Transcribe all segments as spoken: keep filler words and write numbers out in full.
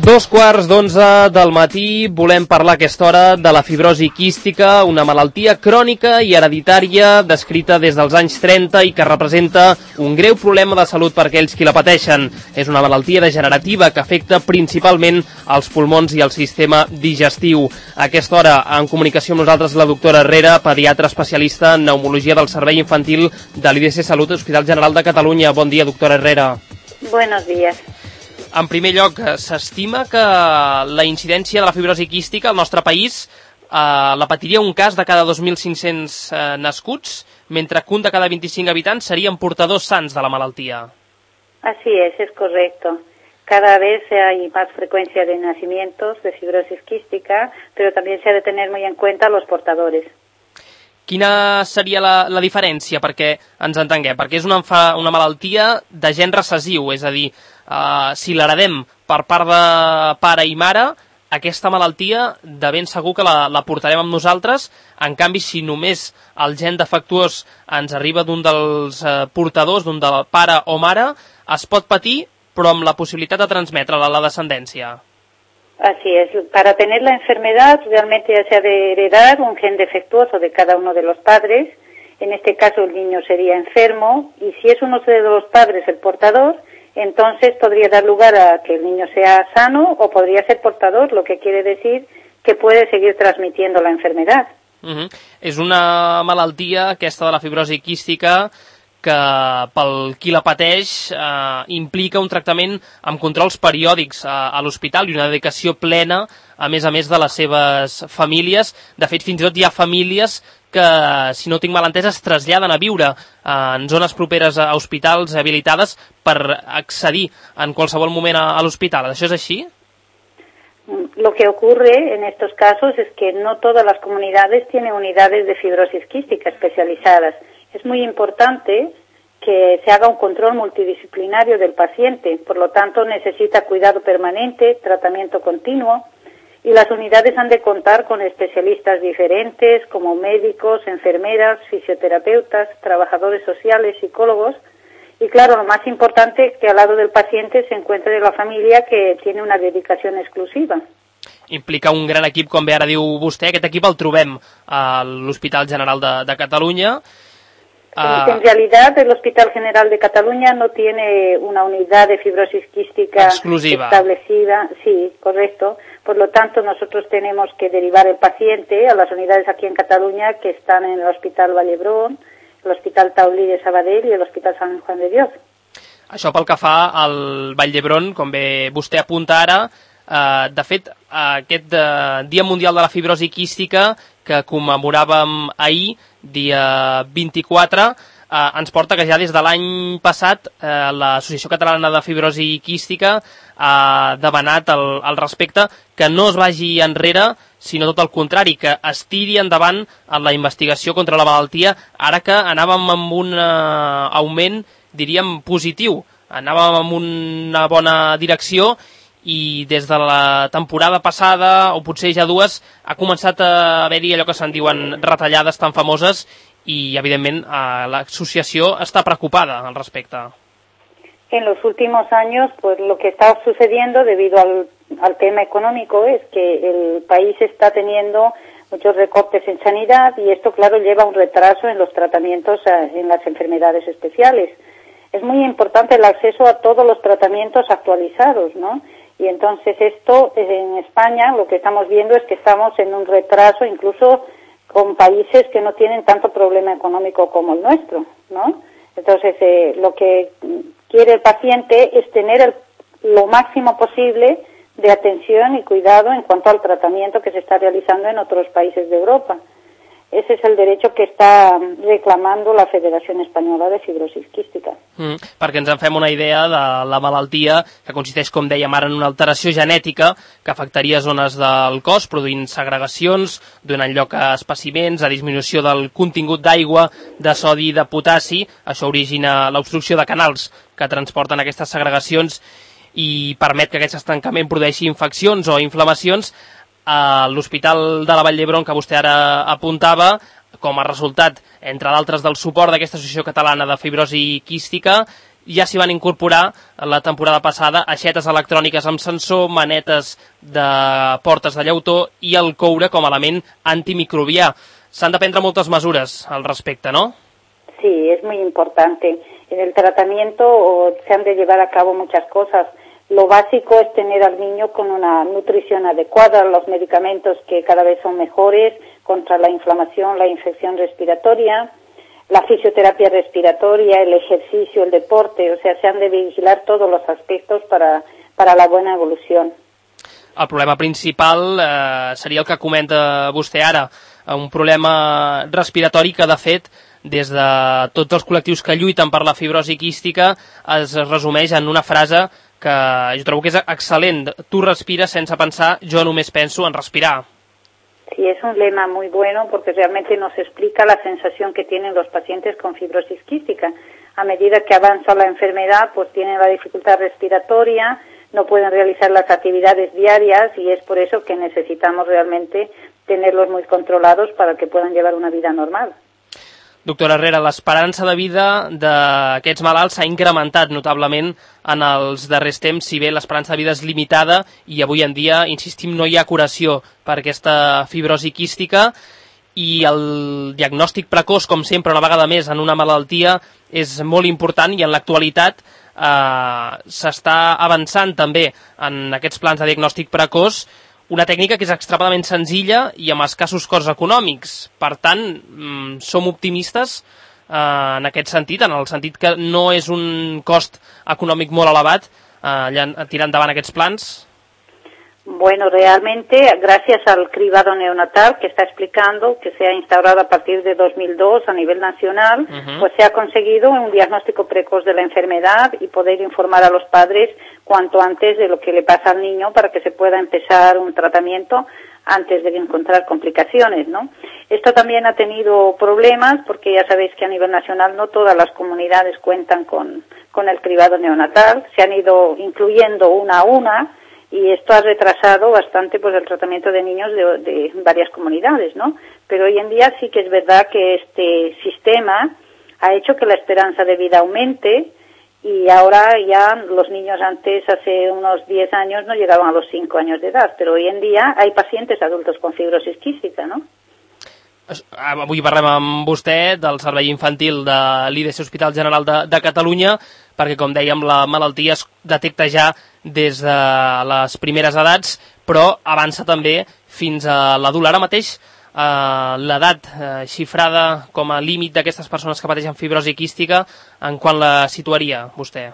Dos quarts d'onze del matí, volem parlar a aquesta hora de la fibrosi quística, una malaltia crònica i hereditària descrita des dels anys trenta i que representa un greu problema de salut per aquells qui la pateixen. És una malaltia degenerativa que afecta principalment els pulmons i el sistema digestiu. A aquesta hora, en comunicació amb nosaltres, la doctora Herrera, pediatra especialista en pneumologia del Servei Infantil de l'I D C Salut, Hospital General de Catalunya. Bon dia, doctora Herrera. Buenos días. En primer lloc, s'estima que la incidència de la fibrosi quística al nostre país eh, la patiria un cas de cada dos mil cinc-cents eh, nascuts, mentre que un de cada vint-i-cinc habitants serien portadors sants de la malaltia. Así es, es correcto. Cada vez hay más frecuencia de nacimientos de fibrosis quística, pero también se ha de tener muy en cuenta los portadores. Quina seria la, la diferència, perquè ens entenguem? Perquè és una, una malaltia de gen recessiu, és a dir, Uh, si l'heredem per part de pare i mare, aquesta malaltia de ben segur que la, la portarem amb nosaltres. En canvi, si només el gen defectuós ens arriba d'un dels uh, portadors, d'un del pare o mare, es pot patir, però amb la possibilitat de transmetre-la a la descendència. Así es, para tener la enfermedad realmente ya se ha de heredar un gen defectuoso de cada uno de los padres. En este caso el niño sería enfermo, y si es uno de los padres el portador, entonces podría dar lugar a que el niño sea sano o podría ser portador, lo que quiere decir que puede seguir transmitiendo la enfermedad. Uh-huh. És una malaltia, aquesta de la fibrosi quística, que pel qui la pateix eh, implica un tractament amb controls periòdics a, a l'hospital i una dedicació plena, a més a més de les seves famílies. De fet, fins i tot hi ha famílies que, si no tinc mal entès, es traslladen a viure eh, en zones properes a hospitals habilitades per accedir en qualsevol moment a, a l'hospital. Això és així? Lo que ocurre en estos casos es que no todas las comunidades tienen unidades de fibrosis quística especializadas. Es muy importante que se haga un control multidisciplinario del paciente, por lo tanto necesita cuidado permanente, tratamiento continuo, y las unidades han de contar con especialistas diferentes como médicos, enfermeras, fisioterapeutas, trabajadores sociales, psicólogos, y claro, lo más importante es que al lado del paciente se encuentre la familia que tiene una dedicación exclusiva. Implica un gran equip, com bé ara diu vostè. Aquest equip el trobem a l'Hospital General de, de Catalunya. Uh, en realidad el Hospital General de Cataluña no tiene una unidad de fibrosis quística exclusiva establecida, sí, correcto. Por lo tanto, nosotros tenemos que derivar el paciente a las unidades aquí en Cataluña que están en el Hospital Vallebrón, el Hospital Taulí de Sabadell y el Hospital Sant Juan de Dios. Això pel que fa al Vall d'Hebron, com bé vostè apunta ara, eh, de fet, aquest eh, Dia Mundial de la Fibrosi Quística que commemoràvem ahir, dia vint-i-quatre, eh, ens porta que ja des de l'any passat eh, l'Associació Catalana de Fibrosi Quística ha demanat al, al respecte que no es vagi enrere, sinó tot el contrari, que es tiri endavant en la investigació contra la malaltia, ara que anàvem amb un eh, augment, diríem, positiu, anàvem amb una bona direcció, i des de la temporada passada, o potser ja dues, ha començat a haver-hi allò que se'n diuen retallades tan famoses i, evidentment, eh, l'associació està preocupada al respecte. En los últimos años, pues lo que está sucediendo debido al, al tema económico es que el país está teniendo muchos recortes en sanidad y esto, claro, lleva un retraso en los tratamientos a, en las enfermedades especiales. Es muy importante el acceso a todos los tratamientos actualizados, ¿no? Y entonces esto, en España, lo que estamos viendo es que estamos en un retraso incluso con países que no tienen tanto problema económico como el nuestro, ¿no? Entonces, eh, lo que quiere el paciente es tener el, lo máximo posible de atención y cuidado en cuanto al tratamiento que se está realizando en otros países de Europa. Ese es el derecho que està reclamando la Federació Espanyola de Fibrosis Quística. Mm, perquè ens en fem una idea de la malaltia, que consisteix, com dèiem ara, en una alteració genètica que afectaria zones del cos, produint segregacions, donant lloc a espècimens, a disminució del contingut d'aigua, de sodi i de potassi. Això origina l'obstrucció de canals que transporten aquestes segregacions i permet que aquest estancament produeixi infeccions o inflamacions. A l'Hospital de la Vall d'Hebron, que vostè ara apuntava, com a resultat, entre d'altres, del suport d'aquesta Associació Catalana de Fibrosi Quística, ja s'hi van incorporar la temporada passada aixetes electròniques amb sensor, manetes de portes de llautó i el coure com a element antimicrobià. S'han de prendre moltes mesures al respecte, ¿no? Sí, es muy importante. En el tratamiento se han de llevar a cabo muchas cosas. Lo básico es tener al niño con una nutrición adecuada, los medicamentos que cada vez son mejores contra la inflamación, la infección respiratoria, la fisioterapia respiratoria, el ejercicio, el deporte, o sea, se han de vigilar todos los aspectos para, para la buena evolución. El problema principal eh, seria el que comenta vostè ara, un problema respiratori que, de fet, des de tots els col·lectius que lluiten per la fibrosi quística es resumeix en una frase que jo trobo que és excel·lent. Tu respires sense pensar, jo només penso en respirar. Sí, es un lema muy bueno porque realmente nos explica la sensación que tienen los pacientes con fibrosis quística. A medida que avanza la enfermedad, pues tienen la dificultad respiratoria, no pueden realizar las actividades diarias y es por eso que necesitamos realmente tenerlos muy controlados para que puedan llevar una vida normal. Doctora Herrera, l'esperança de vida d'aquests malalts s'ha incrementat notablement en els darrers temps, si bé l'esperança de vida és limitada i avui en dia, insistim, no hi ha curació per aquesta fibrosi quística i el diagnòstic precoç, com sempre, una vegada més, en una malaltia és molt important i en l'actualitat eh, s'està avançant també en aquests plans de diagnòstic precoç, una tècnica que és extremadament senzilla i amb escassos costs econòmics. Per tant, som optimistes eh, en aquest sentit, en el sentit que no és un cost econòmic molt elevat eh, tirar endavant aquests plans. Bueno, realmente, gracias al cribado neonatal que está explicando, que se ha instaurado a partir de dos mil dos a nivel nacional, uh-huh. pues se ha conseguido un diagnóstico precoz de la enfermedad y poder informar a los padres cuanto antes de lo que le pasa al niño para que se pueda empezar un tratamiento antes de encontrar complicaciones, ¿no? Esto también ha tenido problemas porque ya sabéis que a nivel nacional no todas las comunidades cuentan con, con el cribado neonatal, se han ido incluyendo una a una, y esto ha retrasado bastante pues el tratamiento de niños de, de varias comunidades, ¿no? Pero hoy en día sí que es verdad que este sistema ha hecho que la esperanza de vida aumente y ahora ya los niños antes, hace unos diez años, no llegaban a los cinco años de edad, pero hoy en día hay pacientes adultos con fibrosis quística, ¿no? Avui parlem amb vostè del Servei Infantil de l'I D C Hospital General de, de Catalunya, perquè, com dèiem, la malaltia es detecta ja des de les primeres edats, però avança també fins a l'adult. Ara mateix, eh, l'edat eh, xifrada com a límit d'aquestes persones que pateixen fibrosi quística, en quan la situaria vostè?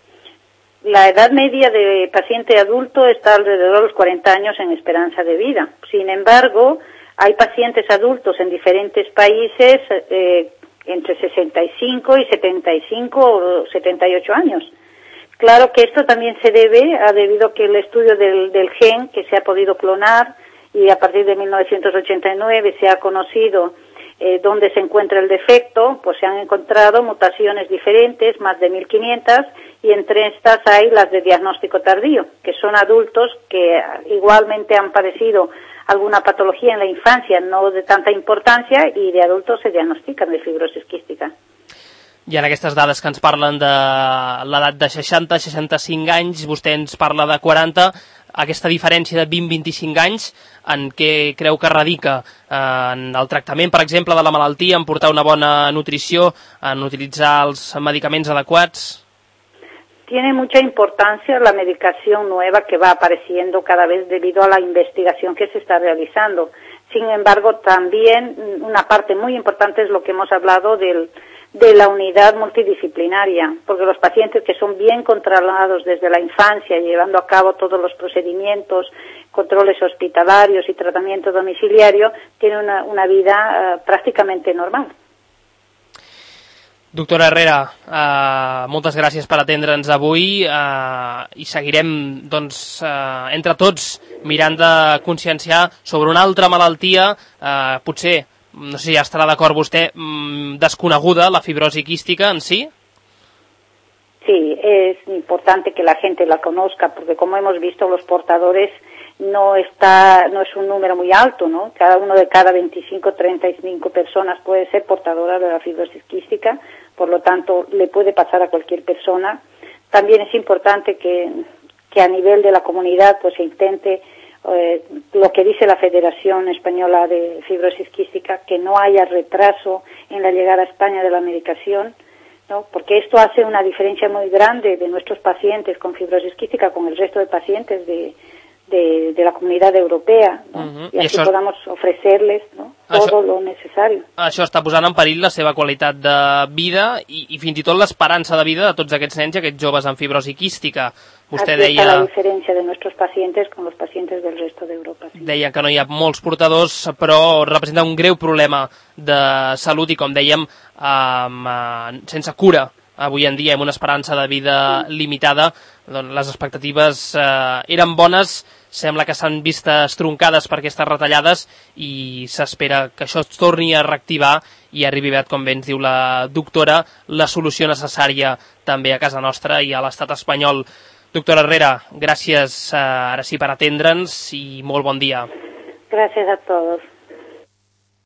La edad media de paciente adulto está alrededor de los cuarenta años en esperanza de vida. Sin embargo, hay pacientes adultos en diferentes países eh, entre sesenta y cinco y setenta y cinco o setenta y ocho años. Claro que esto también se debe a debido a que el estudio del, del gen que se ha podido clonar y a partir de mil novecientos ochenta y nueve se ha conocido eh, dónde se encuentra el defecto, pues se han encontrado mutaciones diferentes, más de mil quinientas, y entre estas hay las de diagnóstico tardío, que son adultos que igualmente han padecido alguna patología en la infancia, no de tanta importancia, y de adultos se diagnostican de fibrosis quística. I en aquestes dades que ens parlen de l'edat de seixanta a seixanta-cinc anys, vostè ens parla de quaranta, aquesta diferència de vint a vint-i-cinc anys, en què creu que radica? En el tractament, per exemple, de la malaltia, en portar una bona nutrició, en utilitzar els medicaments adequats? Tiene mucha importancia la medicación nueva que va apareciendo cada vez debido a la investigación que se está realizando. Sin embargo, también una parte muy importante es lo que hemos hablado del, de la unidad multidisciplinaria, porque los pacientes que son bien controlados desde la infancia, llevando a cabo todos los procedimientos, controles hospitalarios y tratamiento domiciliario, tienen una, una vida uh, prácticamente normal. Doctora Herrera, eh, moltes gràcies per atendre'ns avui eh, i seguirem, doncs, eh, entre tots mirant de conscienciar sobre una altra malaltia, eh, potser, no sé si ja estarà d'acord vostè, desconeguda, la fibrosi quística en sí? Sí, es importante que la gente la conozca, porque como hemos visto, los portadores no está, no es un número muy alto, ¿no? Cada uno de cada veinticinco, treinta y cinco personas puede ser portadora de la fibrosis quística, por lo tanto le puede pasar a cualquier persona. También es importante que, que a nivel de la comunidad pues se intente eh, lo que dice la Federación Española de Fibrosis Quística, que no haya retraso en la llegada a España de la medicación, ¿no? Porque esto hace una diferencia muy grande de nuestros pacientes con fibrosis quística con el resto de pacientes de De, de la comunitat europea, no? Uh-huh. I, I així això... podamos ofrecerles, no? Això... todo lo necesario. Això està posant en perill la seva qualitat de vida i, i fins i tot l'esperança de vida de tots aquests nens i aquests joves amb fibrosi quística. Vostè Aquí deia... está la diferència de nuestros pacientes con los pacientes del resto de Europa. Sí. Deia que no hi ha molts portadors, però representa un greu problema de salut i, com dèiem, um, uh, sense cura. Avui en dia, amb una esperança de vida sí. limitada, doncs les expectatives eh, eren bones, sembla que s'han vist estroncades per aquestes retallades i s'espera que això es torni a reactivar i arribi aviat, com bé ens diu la doctora, la solució necessària també a casa nostra i a l'estat espanyol. Doctora Herrera, gràcies eh, ara sí per atendre'ns i molt bon dia. Gràcies a tots.